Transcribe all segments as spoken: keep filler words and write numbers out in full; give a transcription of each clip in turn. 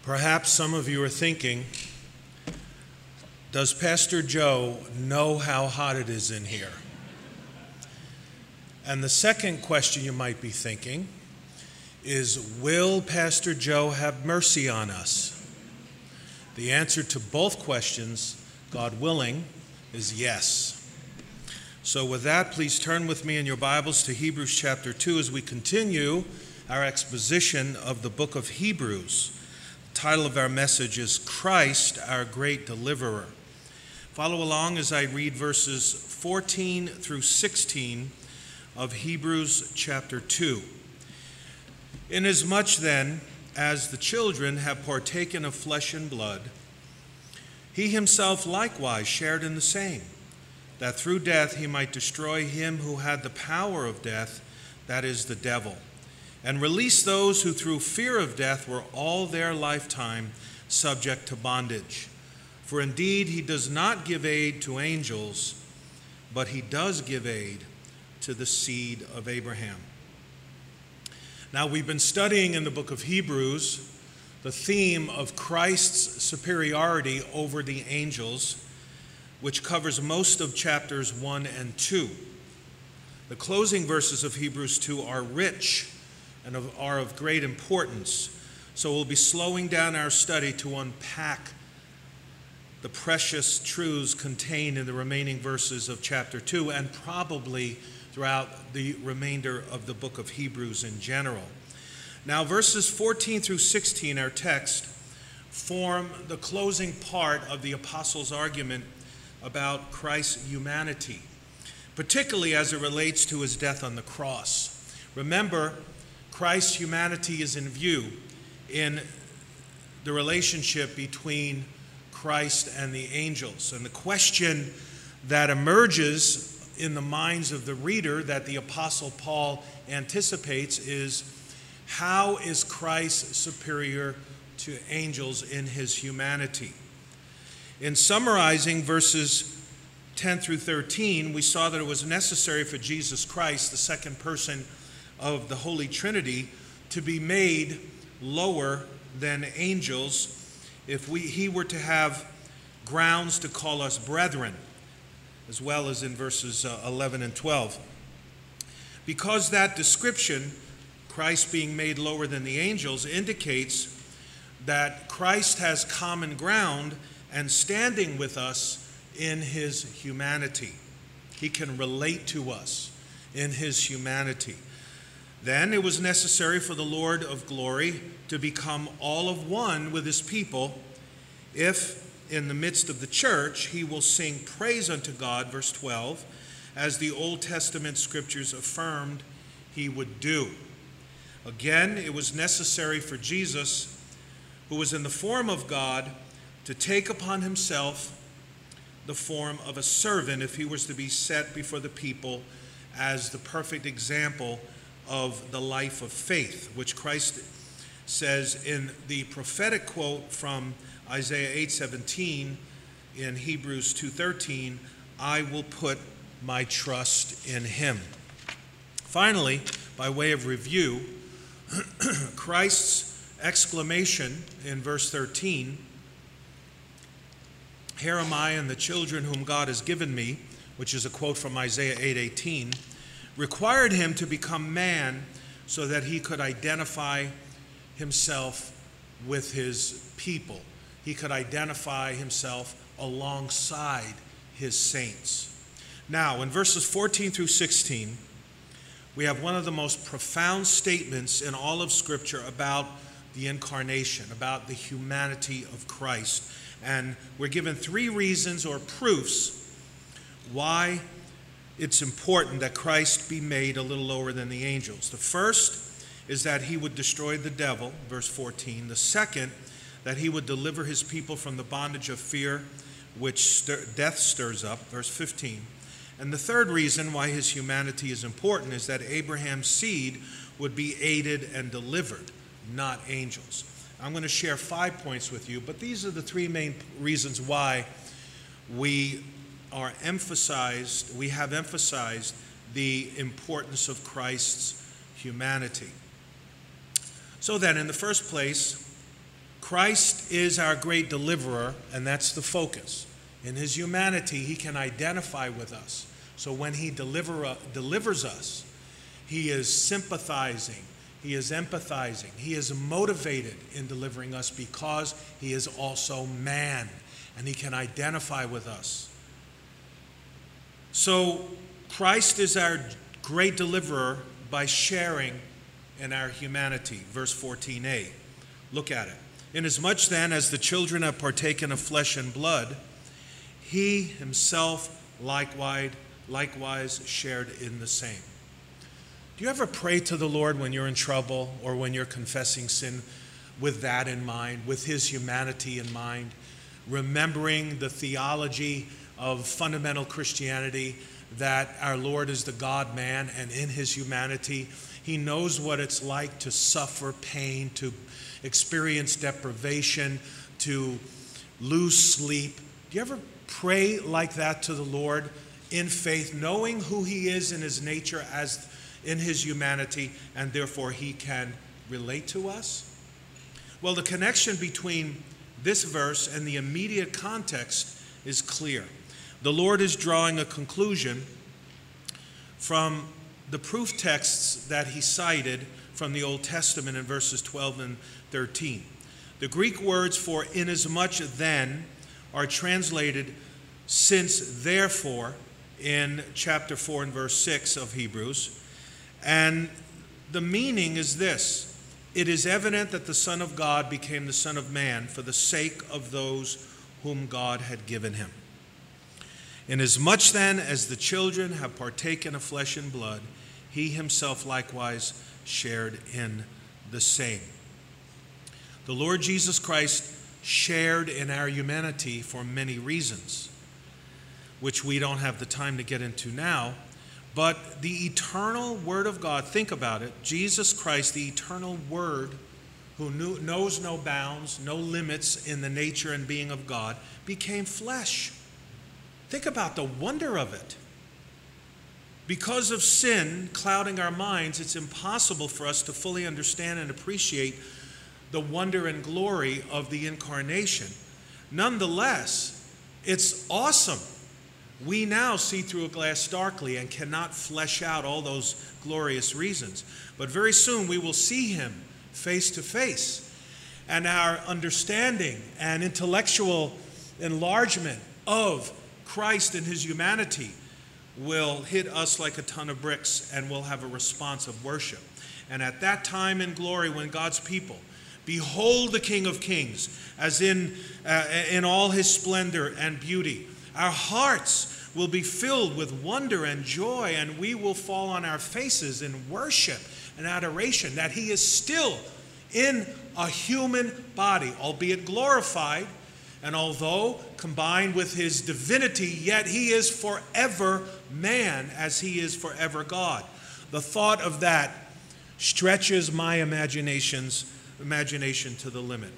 Perhaps some of you are thinking, does Pastor Joe know how hot it is in here? And the second question you might be thinking is, will Pastor Joe have mercy on us? The answer to both questions, God willing, is yes. So with that, please turn with me in your Bibles to Hebrews chapter two as we continue our exposition of the book of Hebrews. The title of our message is Christ, Our Great Deliverer. Follow along as I read verses fourteen through sixteen of Hebrews chapter two. Inasmuch then as the children have partaken of flesh and blood, he himself likewise shared in the same, that through death he might destroy him who had the power of death, that is, the devil, and release those who through fear of death were all their lifetime subject to bondage. For indeed he does not give aid to angels, but he does give aid to the seed of Abraham. Now, we've been studying in the book of Hebrews the theme of Christ's superiority over the angels, which covers most of chapters one and two. The closing verses of Hebrews two are rich and of, are of great importance. So we'll be slowing down our study to unpack the precious truths contained in the remaining verses of chapter two and probably throughout the remainder of the book of Hebrews in general. Now, verses fourteen through sixteen, our text, form the closing part of the apostles' argument about Christ's humanity, particularly as it relates to his death on the cross. Remember, Christ's humanity is in view in the relationship between Christ and the angels. And the question that emerges in the minds of the reader that the Apostle Paul anticipates is, how is Christ superior to angels in his humanity? In summarizing verses ten through thirteen, we saw that it was necessary for Jesus Christ, the second person of the Holy Trinity, to be made lower than angels if we, he were to have grounds to call us brethren, as well as in verses uh, eleven and twelve. Because that description, Christ being made lower than the angels, indicates that Christ has common ground and standing with us in his humanity. He can relate to us in his humanity. Then it was necessary for the Lord of glory to become all of one with his people if in the midst of the church he will sing praise unto God, verse twelve, as the Old Testament scriptures affirmed he would do. Again, it was necessary for Jesus, who was in the form of God, to take upon himself the form of a servant if he was to be set before the people as the perfect example of the life of faith, which Christ says in the prophetic quote from Isaiah eight seventeen in Hebrews two thirteen, I will put my trust in him. Finally, by way of review, Christ's exclamation in verse thirteen, here am I and the children whom God has given me, which is a quote from Isaiah eight eighteen, required him to become man so that he could identify himself with his people. He could identify himself alongside his saints. Now, in verses fourteen through sixteen, we have one of the most profound statements in all of Scripture about the incarnation, about the humanity of Christ. And we're given three reasons or proofs why it's important that Christ be made a little lower than the angels. The first is that he would destroy the devil, verse fourteen. The second, that he would deliver his people from the bondage of fear, which stir, death stirs up, verse fifteen. And the third reason why his humanity is important is that Abraham's seed would be aided and delivered, not angels. I'm going to share five points with you, but these are the three main reasons why we are emphasized, we have emphasized the importance of Christ's humanity. So then, in the first place, Christ is our great deliverer, and that's the focus. In his humanity, he can identify with us. So when he deliver, uh, delivers us, he is sympathizing, he is empathizing, he is motivated in delivering us because he is also man, and he can identify with us. So Christ is our great deliverer by sharing in our humanity. Verse fourteen a. Look at it. Inasmuch then as the children have partaken of flesh and blood, he himself likewise, likewise shared in the same. Do you ever pray to the Lord when you're in trouble or when you're confessing sin with that in mind, with his humanity in mind, remembering the theology of fundamental Christianity, that our Lord is the God-man, and in his humanity, he knows what it's like to suffer pain, to experience deprivation, to lose sleep? Do you ever pray like that to the Lord in faith, knowing who he is in his nature as in his humanity, and therefore he can relate to us? Well, the connection between this verse and the immediate context is clear. The Lord is drawing a conclusion from the proof texts that he cited from the Old Testament in verses twelve and thirteen. The Greek words for inasmuch then are translated since therefore in chapter four and verse six of Hebrews. And the meaning is this: it is evident that the Son of God became the Son of Man for the sake of those whom God had given him. Inasmuch then as the children have partaken of flesh and blood, he himself likewise shared in the same. The Lord Jesus Christ shared in our humanity for many reasons, which we don't have the time to get into now. But the eternal Word of God, think about it, Jesus Christ, the eternal Word, who knew, knows no bounds, no limits in the nature and being of God, became flesh. Think about the wonder of it. Because of sin clouding our minds, it's impossible for us to fully understand and appreciate the wonder and glory of the incarnation. Nonetheless, it's awesome. We now see through a glass darkly and cannot flesh out all those glorious reasons. But very soon we will see him face to face. And our understanding and intellectual enlargement of Christ and his humanity will hit us like a ton of bricks, and we'll have a response of worship. And at that time in glory, when God's people behold the King of Kings as in, uh, in all his splendor and beauty, our hearts will be filled with wonder and joy, and we will fall on our faces in worship and adoration that he is still in a human body, albeit glorified. And although combined with his divinity, yet he is forever man as he is forever God. The thought of that stretches my imagination's imagination to the limit.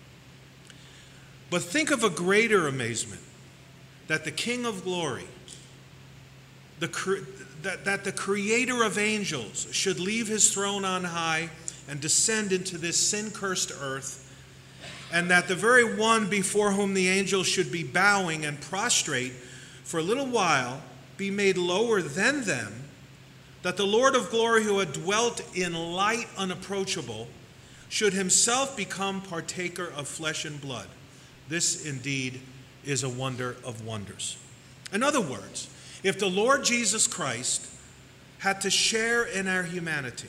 But think of a greater amazement, that the King of glory, the, that, that the creator of angels should leave his throne on high and descend into this sin-cursed earth, and that the very one before whom the angels should be bowing and prostrate for a little while be made lower than them, that the Lord of glory, who had dwelt in light unapproachable, should himself become partaker of flesh and blood. This indeed is a wonder of wonders. In other words, if the Lord Jesus Christ had to share in our humanity,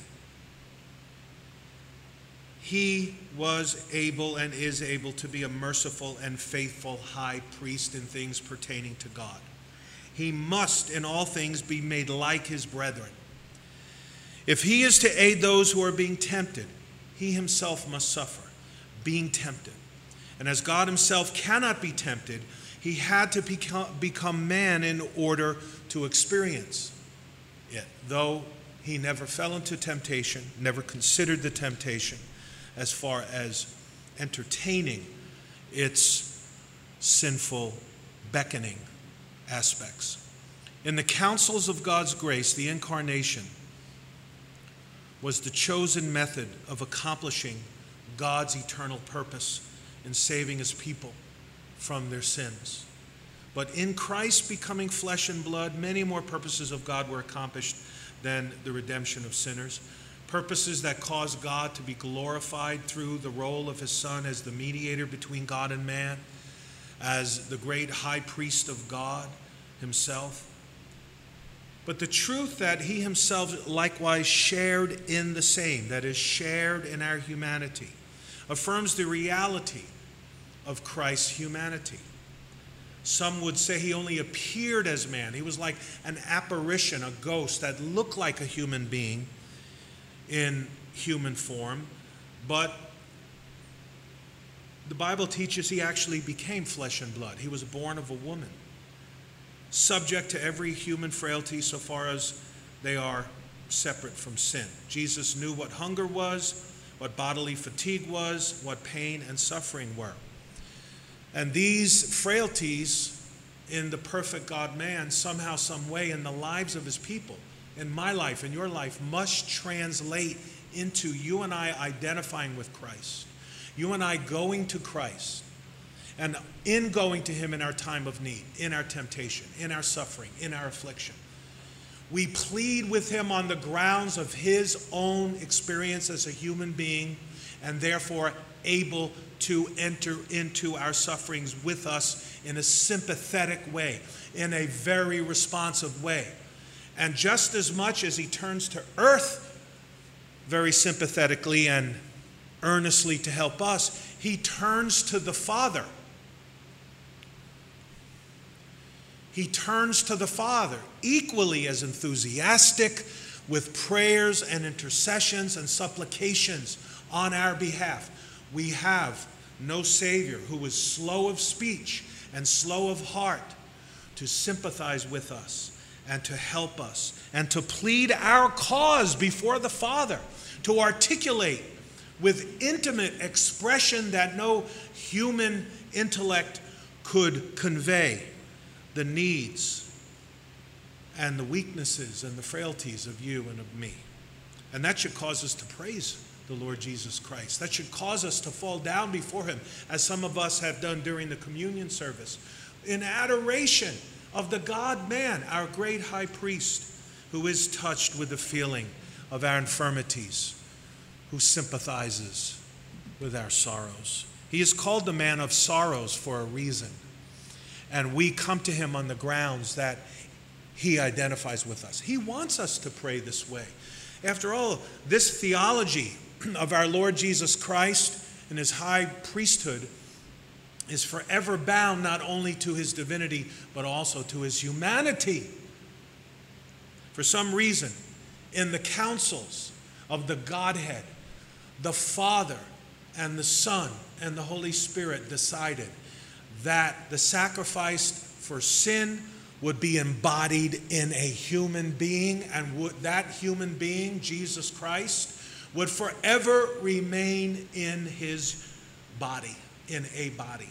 he was able and is able to be a merciful and faithful high priest in things pertaining to God. He must in all things be made like his brethren. If he is to aid those who are being tempted, he himself must suffer, being tempted. And as God himself cannot be tempted, he had to become, become man in order to experience it, though he never fell into temptation, never considered the temptation as far as entertaining its sinful, beckoning aspects. In the counsels of God's grace, the incarnation was the chosen method of accomplishing God's eternal purpose in saving his people from their sins. But in Christ becoming flesh and blood, many more purposes of God were accomplished than the redemption of sinners. Purposes that cause God to be glorified through the role of his Son as the mediator between God and man, as the great high priest of God himself. But the truth that he himself likewise shared in the same, that is, shared in our humanity, affirms the reality of Christ's humanity. Some would say he only appeared as man. He was like an apparition, a ghost that looked like a human being in human form, but the Bible teaches he actually became flesh and blood. He was born of a woman, subject to every human frailty so far as they are separate from sin. Jesus knew what hunger was, what bodily fatigue was, what pain and suffering were. And these frailties in the perfect God-man, somehow, some way, in the lives of his people, in my life, in your life, must translate into you and I identifying with Christ. You and I going to Christ. And in going to him in our time of need, in our temptation, in our suffering, in our affliction, we plead with him on the grounds of his own experience as a human being, and therefore able to enter into our sufferings with us in a sympathetic way, in a very responsive way. And just as much as he turns to earth very sympathetically and earnestly to help us, he turns to the Father. He turns to the Father equally as enthusiastic with prayers and intercessions and supplications on our behalf. We have no Savior who is slow of speech and slow of heart to sympathize with us and to help us and to plead our cause before the Father, to articulate with intimate expression that no human intellect could convey the needs and the weaknesses and the frailties of you and of me. And that should cause us to praise the Lord Jesus Christ. That should cause us to fall down before him, as some of us have done during the communion service, in adoration of the God-man, our great high priest, who is touched with the feeling of our infirmities, who sympathizes with our sorrows. He is called the man of sorrows for a reason. And we come to him on the grounds that he identifies with us. He wants us to pray this way. After all, this theology of our Lord Jesus Christ and his high priesthood is forever bound not only to his divinity, but also to his humanity. For some reason, in the councils of the Godhead, the Father and the Son and the Holy Spirit decided that the sacrifice for sin would be embodied in a human being, and would, that human being, Jesus Christ, would forever remain in his body, in a body.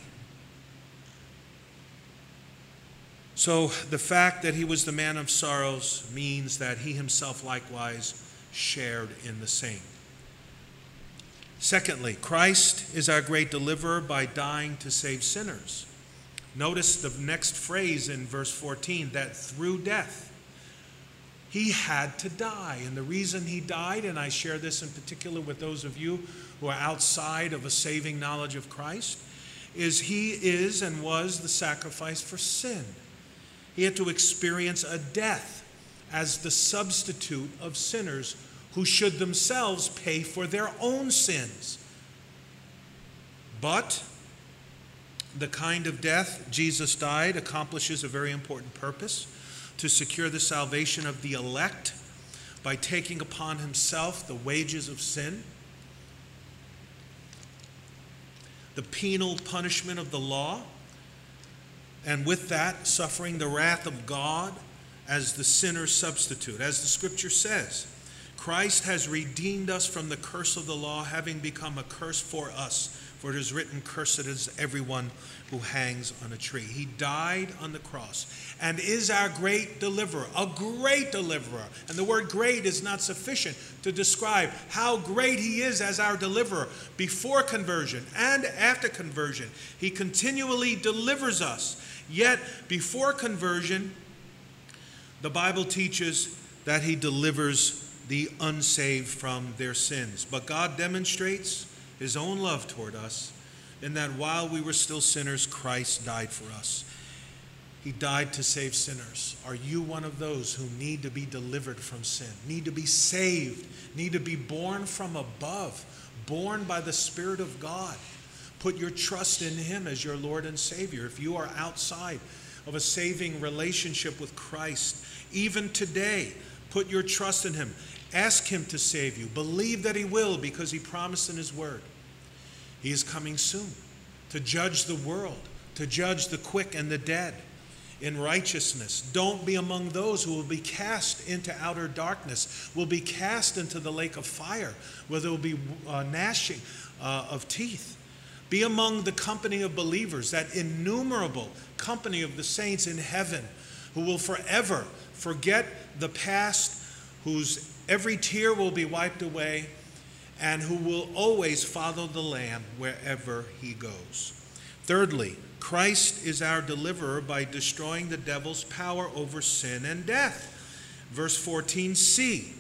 So the fact that he was the man of sorrows means that he himself likewise shared in the same. Secondly, Christ is our great deliverer by dying to save sinners. Notice the next phrase in verse fourteen, that through death he had to die. And the reason he died, and I share this in particular with those of you who are outside of a saving knowledge of Christ, is he is and was the sacrifice for sin. He had to experience a death as the substitute of sinners who should themselves pay for their own sins. But the kind of death Jesus died accomplishes a very important purpose: to secure the salvation of the elect by taking upon himself the wages of sin, the penal punishment of the law, and with that, suffering the wrath of God as the sinner's substitute. As the scripture says, Christ has redeemed us from the curse of the law, having become a curse for us. For it is written, cursed is everyone who hangs on a tree. He died on the cross and is our great deliverer, a great deliverer. And the word great is not sufficient to describe how great he is as our deliverer before conversion and after conversion. He continually delivers us. Yet before conversion, the Bible teaches that he delivers the unsaved from their sins. But God demonstrates his own love toward us in that while we were still sinners, Christ died for us. He died to save sinners. Are you one of those who need to be delivered from sin, need to be saved, need to be born from above, born by the Spirit of God? Put your trust in him as your Lord and Savior. If you are outside of a saving relationship with Christ, even today, put your trust in him. Ask him to save you. Believe that he will, because he promised in his word. He is coming soon to judge the world, to judge the quick and the dead in righteousness. Don't be among those who will be cast into outer darkness, will be cast into the lake of fire, where there will be uh, gnashing uh, of teeth. Be among the company of believers, that innumerable company of the saints in heaven, who will forever forget the past, whose every tear will be wiped away, and who will always follow the Lamb wherever he goes. Thirdly, Christ is our deliverer by destroying the devil's power over sin and death. Verse fourteen c,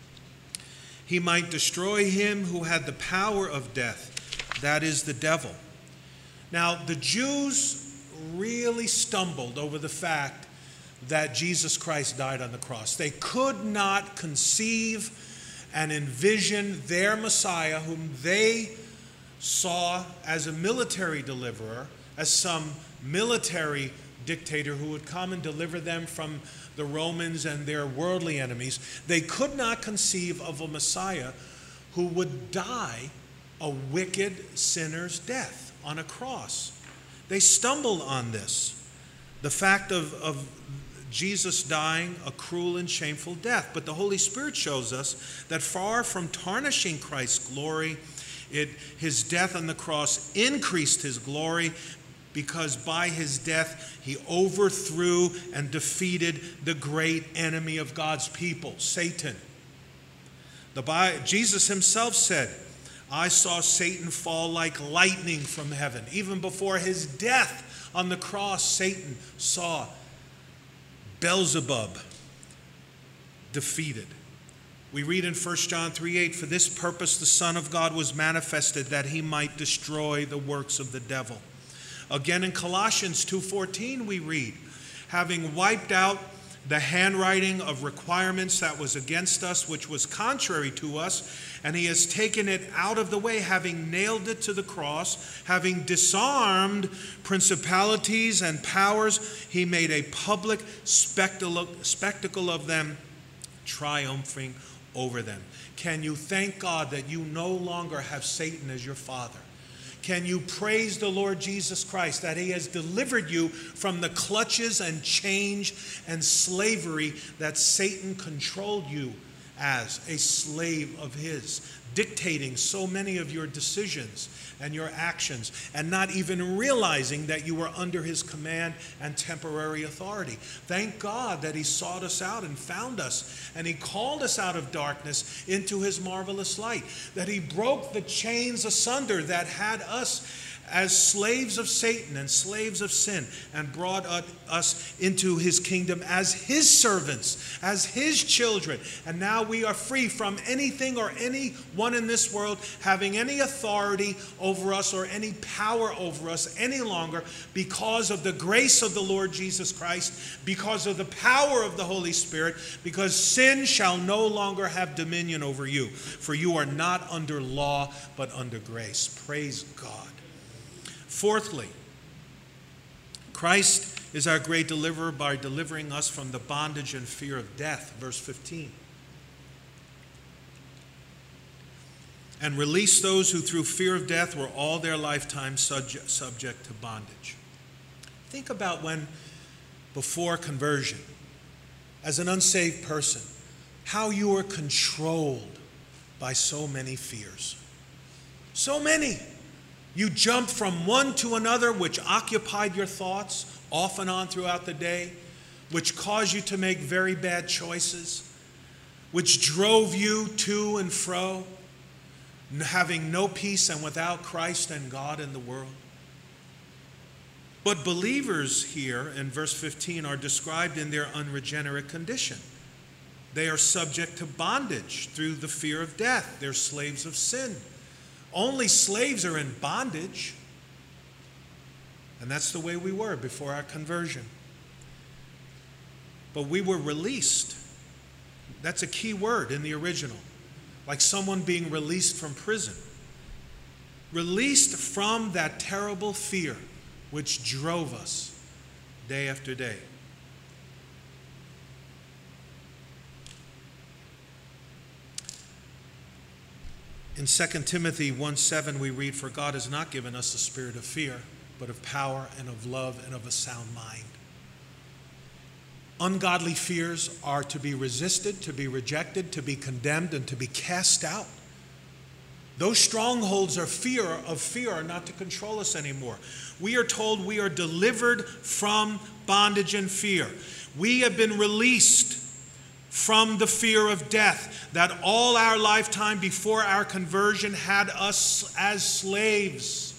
he might destroy him who had the power of death, that is the devil. Now, the Jews really stumbled over the fact that Jesus Christ died on the cross. They could not conceive and envision their Messiah, whom they saw as a military deliverer, as some military dictator who would come and deliver them from the Romans and their worldly enemies. They could not conceive of a Messiah who would die a wicked sinner's death on a cross. They stumbled on this. The fact of, of Jesus dying a cruel and shameful death. But the Holy Spirit shows us that far from tarnishing Christ's glory, it, his death on the cross increased his glory, because by his death he overthrew and defeated the great enemy of God's people, Satan. The, Jesus himself said, I saw Satan fall like lightning from heaven. Even before his death on the cross, Satan saw Beelzebub defeated. We read in First John three eight, for this purpose the Son of God was manifested, that he might destroy the works of the devil. Again in Colossians two fourteen we read, having wiped out the handwriting of requirements that was against us, which was contrary to us, and he has taken it out of the way, having nailed it to the cross, having disarmed principalities and powers, he made a public spectacle of them, triumphing over them. Can you thank God that you no longer have Satan as your father? Can you praise the Lord Jesus Christ that he has delivered you from the clutches and chains and slavery that Satan controlled you as a slave of his, dictating so many of your decisions and your actions, and not even realizing that you were under his command and temporary authority. Thank God that he sought us out and found us, and he called us out of darkness into his marvelous light, that he broke the chains asunder that had us as slaves of Satan and slaves of sin, and brought us into his kingdom as his servants, as his children. And now we are free from anything or anyone in this world having any authority over us or any power over us any longer, because of the grace of the Lord Jesus Christ, because of the power of the Holy Spirit, because sin shall no longer have dominion over you. For you are not under law, but under grace. Praise God. Fourthly, Christ is our great deliverer by delivering us from the bondage and fear of death. Verse fifteen. And release those who through fear of death were all their lifetime subject, subject to bondage. Think about when, before conversion, as an unsaved person, how you are controlled by so many fears. So many. You jumped from one to another, which occupied your thoughts off and on throughout the day, which caused you to make very bad choices, which drove you to and fro, having no peace and without Christ and God in the world. But believers here in verse fifteen are described in their unregenerate condition. They are subject to bondage through the fear of death. They're slaves of sin. Only slaves are in bondage. And that's the way we were before our conversion. But we were released. That's a key word in the original. Like someone being released from prison. Released from that terrible fear which drove us day after day. In Second Timothy one seven we read, "For God has not given us a spirit of fear, but of power and of love and of a sound mind." Ungodly fears are to be resisted, to be rejected, to be condemned, and to be cast out. Those strongholds of fear, of fear are not to control us anymore. We are told we are delivered from bondage and fear. We have been released from the fear of death that all our lifetime before our conversion had us as slaves.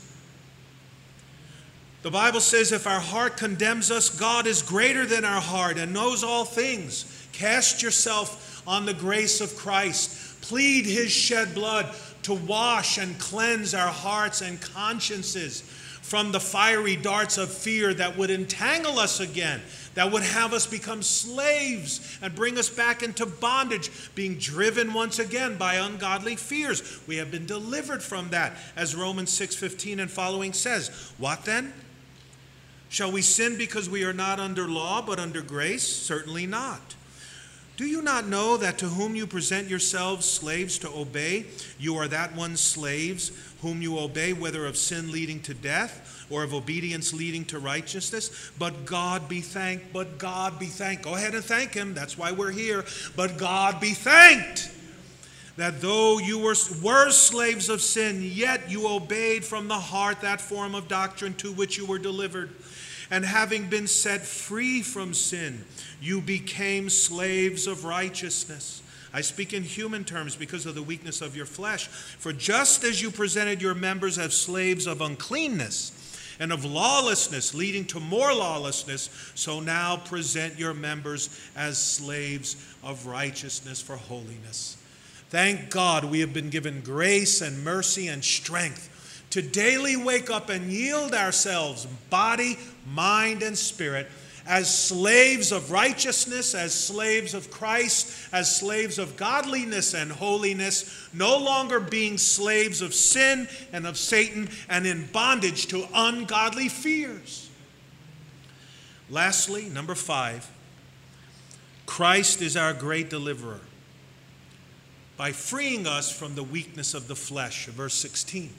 The Bible says if our heart condemns us, God is greater than our heart and knows all things. Cast yourself on the grace of Christ. Plead his shed blood to wash and cleanse our hearts and consciences from the fiery darts of fear that would entangle us again, that would have us become slaves and bring us back into bondage, being driven once again by ungodly fears. We have been delivered from that, as Romans six fifteen and following says. What then? Shall we sin because we are not under law but under grace? Certainly not. Do you not know that to whom you present yourselves slaves to obey, you are that one's slaves whom you obey, whether of sin leading to death or of obedience leading to righteousness? But God be thanked, but God be thanked. Go ahead and thank him. That's why we're here. But God be thanked that though you were, were slaves of sin, yet you obeyed from the heart that form of doctrine to which you were delivered. And having been set free from sin, you became slaves of righteousness. I speak in human terms because of the weakness of your flesh. For just as you presented your members as slaves of uncleanness and of lawlessness, leading to more lawlessness, so now present your members as slaves of righteousness for holiness. Thank God we have been given grace and mercy and strength to daily wake up and yield ourselves, body, mind, and spirit, as slaves of righteousness, as slaves of Christ, as slaves of godliness and holiness, no longer being slaves of sin and of Satan and in bondage to ungodly fears. Lastly, number five, Christ is our great deliverer by freeing us from the weakness of the flesh. Verse sixteen.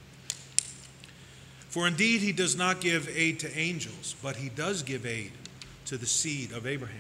For indeed he does not give aid to angels, but he does give aid to the seed of Abraham.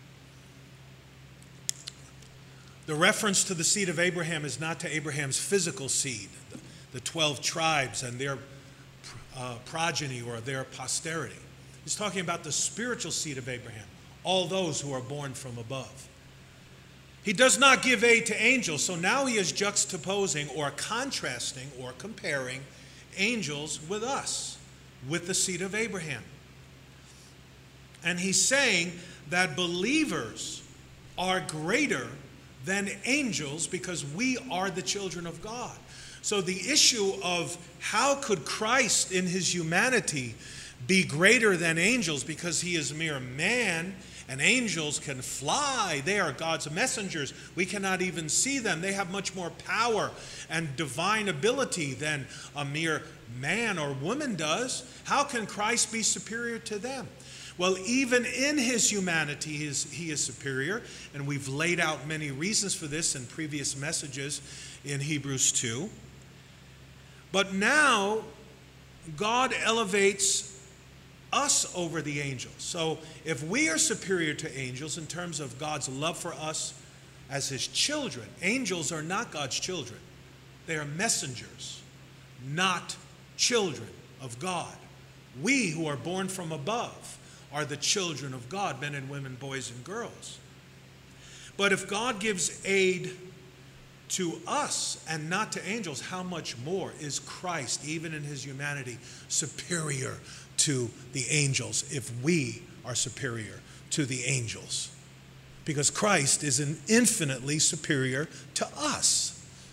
The reference to the seed of Abraham is not to Abraham's physical seed, the twelve tribes and their uh, progeny or their posterity. He's talking about the spiritual seed of Abraham, all those who are born from above. He does not give aid to angels, so now he is juxtaposing or contrasting or comparing angels with us, with the seed of Abraham. And he's saying that believers are greater than angels because we are the children of God. So the issue of how could Christ in his humanity be greater than angels because he is mere man, and angels can fly. They are God's messengers. We cannot even see them. They have much more power and divine ability than a mere man or woman does. How can Christ be superior to them? Well, even in his humanity, he is, he is superior, and we've laid out many reasons for this in previous messages in Hebrews two. But now, God elevates us over the angels. So if we are superior to angels in terms of God's love for us, as his children. Angels are not God's children. They are messengers, not children of God. We who are born from above are the children of God, men and women, boys and girls. But if God gives aid to us and not to angels, how much more is Christ, even in his humanity, superior to the angels if we are superior to the angels? Because Christ is an infinitely superior to us.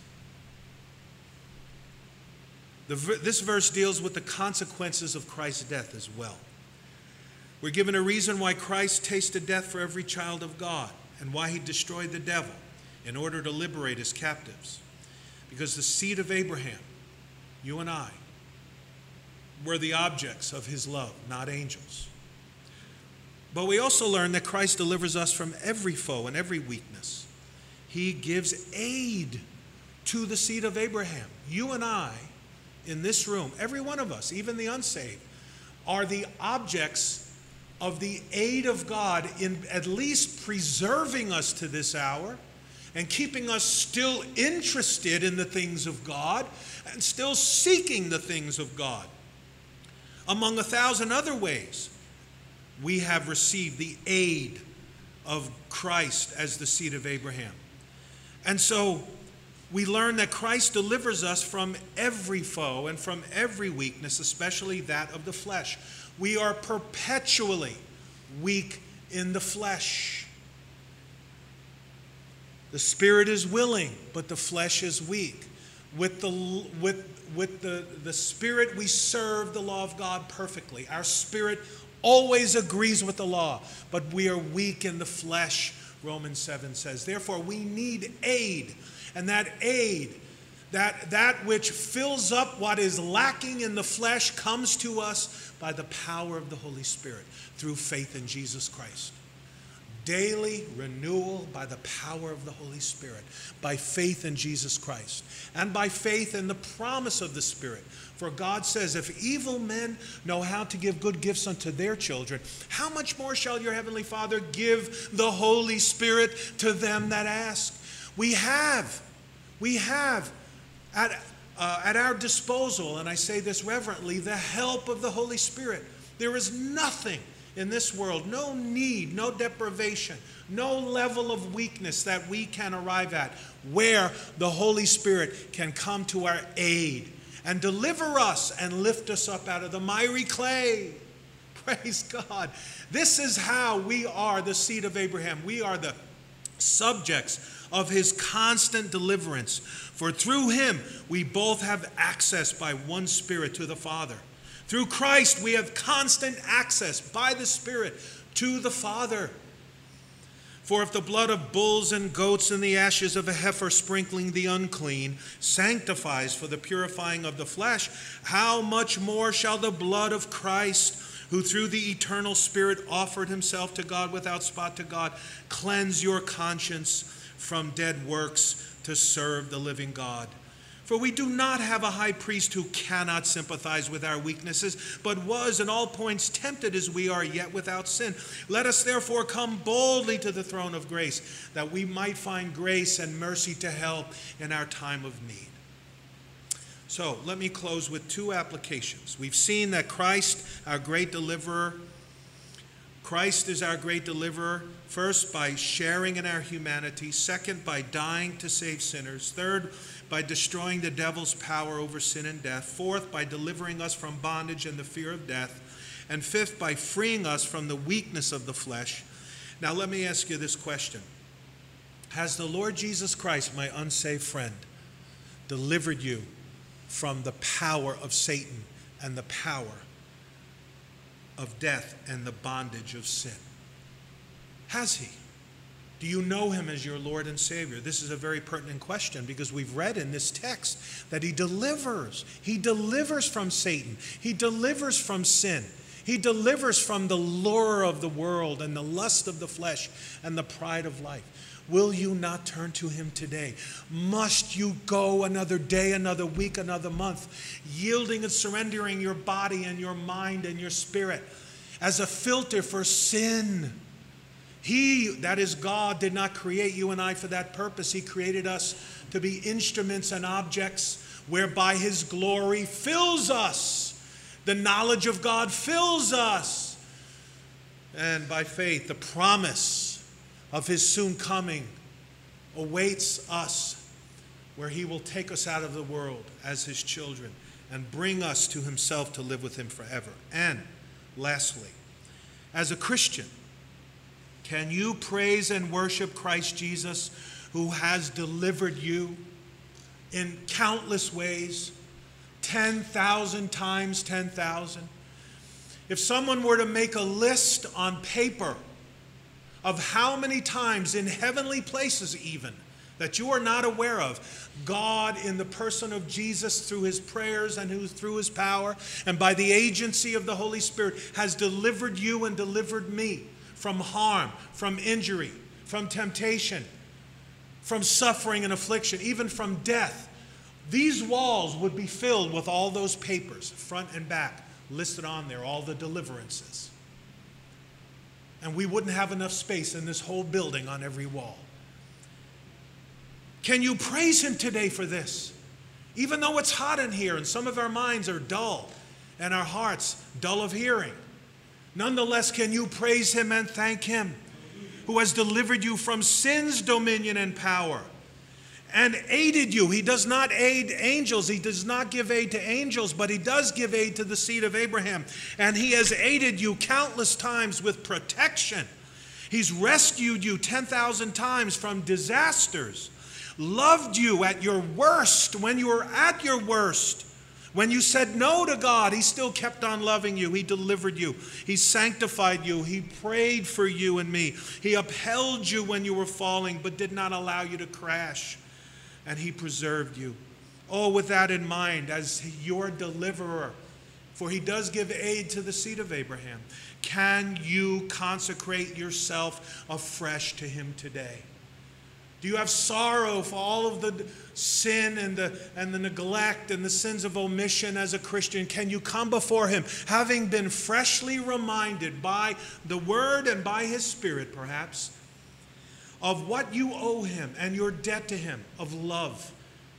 The, this verse deals with the consequences of Christ's death as well. We're given a reason why Christ tasted death for every child of God and why he destroyed the devil in order to liberate his captives. Because the seed of Abraham, you and I, were the objects of his love, not angels. But we also learn that Christ delivers us from every foe and every weakness. He gives aid to the seed of Abraham. You and I, in this room, every one of us, even the unsaved, are the objects of the aid of God in at least preserving us to this hour and keeping us still interested in the things of God and still seeking the things of God. Among a thousand other ways, we have received the aid of Christ as the seed of Abraham. And so we learn that Christ delivers us from every foe and from every weakness, especially that of the flesh. We are perpetually weak in the flesh. The spirit is willing, but the flesh is weak. With the, with, with the, the spirit, we serve the law of God perfectly. Our spirit always agrees with the law, but we are weak in the flesh, Romans seven says. Therefore, we need aid. And that aid, that, that which fills up what is lacking in the flesh, comes to us by the power of the Holy Spirit through faith in Jesus Christ. Daily renewal by the power of the Holy Spirit, by faith in Jesus Christ, and by faith in the promise of the Spirit. For God says, if evil men know how to give good gifts unto their children, how much more shall your heavenly Father give the Holy Spirit to them that ask? We have, we have at, uh, at our disposal, and I say this reverently, the help of the Holy Spirit. There is nothing in this world, no need, no deprivation, no level of weakness that we can arrive at where the Holy Spirit can come to our aid and deliver us and lift us up out of the miry clay. Praise God. This is how we are the seed of Abraham. We are the subjects of his constant deliverance. For through him we both have access by one Spirit to the Father. Through Christ we have constant access by the Spirit to the Father. For if the blood of bulls and goats and the ashes of a heifer sprinkling the unclean sanctifies for the purifying of the flesh, how much more shall the blood of Christ, who through the eternal Spirit offered himself to God without spot to God, cleanse your conscience from dead works to serve the living God? For we do not have a high priest who cannot sympathize with our weaknesses, but was in all points tempted as we are, yet without sin. Let us therefore come boldly to the throne of grace, that we might find grace and mercy to help in our time of need. So let me close with two applications. We've seen that Christ, our great deliverer, Christ is our great deliverer, first by sharing in our humanity, second by dying to save sinners, third by destroying the devil's power over sin and death, fourth by delivering us from bondage and the fear of death, and fifth by freeing us from the weakness of the flesh. Now let me ask you this question. Has the Lord Jesus Christ, my unsaved friend, delivered you from the power of Satan and the power of death and the bondage of sin? Has he? Do you know him as your Lord and Savior? This is a very pertinent question because we've read in this text that he delivers. He delivers from Satan. He delivers from sin. He delivers from the lure of the world and the lust of the flesh and the pride of life. Will you not turn to him today? Must you go another day, another week, another month, yielding and surrendering your body and your mind and your spirit as a filter for sin He, that is God, did not create you and I for that purpose. He created us to be instruments and objects whereby His glory fills us. The knowledge of God fills us. And by faith, the promise of His soon coming awaits us, where He will take us out of the world as His children and bring us to Himself to live with Him forever. And lastly, as a Christian, can you praise and worship Christ Jesus, who has delivered you in countless ways, ten thousand times ten thousand? If someone were to make a list on paper of how many times in heavenly places even that you are not aware of, God in the person of Jesus through His prayers and who through His power and by the agency of the Holy Spirit has delivered you and delivered me from harm, from injury, from temptation, from suffering and affliction, even from death, these walls would be filled with all those papers, front and back, listed on there, all the deliverances. And we wouldn't have enough space in this whole building on every wall. Can you praise Him today for this? Even though it's hot in here and some of our minds are dull and our hearts dull of hearing, nonetheless, can you praise Him and thank Him who has delivered you from sin's dominion and power and aided you? He does not aid angels. He does not give aid to angels, but He does give aid to the seed of Abraham. And He has aided you countless times with protection. He's rescued you ten thousand times from disasters, loved you at your worst, when you were at your worst. When you said no to God, He still kept on loving you. He delivered you. He sanctified you. He prayed for you and me. He upheld you when you were falling, but did not allow you to crash. And He preserved you. Oh, with that in mind, as your deliverer, for He does give aid to the seed of Abraham, can you consecrate yourself afresh to Him today? Do you have sorrow for all of the sin and the, and the neglect and the sins of omission as a Christian? Can you come before Him, having been freshly reminded by the Word and by His Spirit, perhaps, of what you owe Him and your debt to Him of love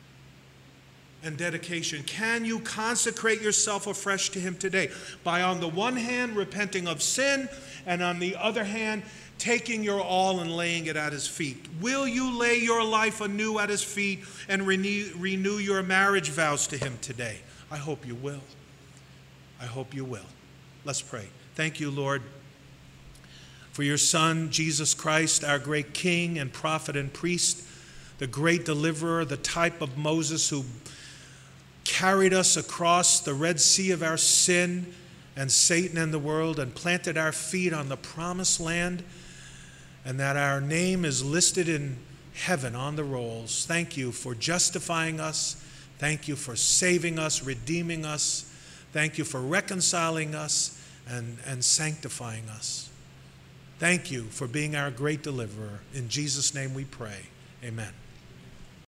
and dedication? Can you consecrate yourself afresh to Him today by, on the one hand, repenting of sin, and on the other hand, taking your all and laying it at His feet? Will you lay your life anew at His feet and renew, renew your marriage vows to Him today? I hope you will. I hope you will. Let's pray. Thank you, Lord, for your Son, Jesus Christ, our great King and prophet and priest, the great deliverer, the type of Moses who carried us across the Red Sea of our sin and Satan and the world and planted our feet on the promised land, and that our name is listed in heaven on the rolls. Thank you for justifying us. Thank you for saving us, redeeming us. Thank you for reconciling us and, and sanctifying us. Thank you for being our great deliverer. In Jesus' name we pray. Amen.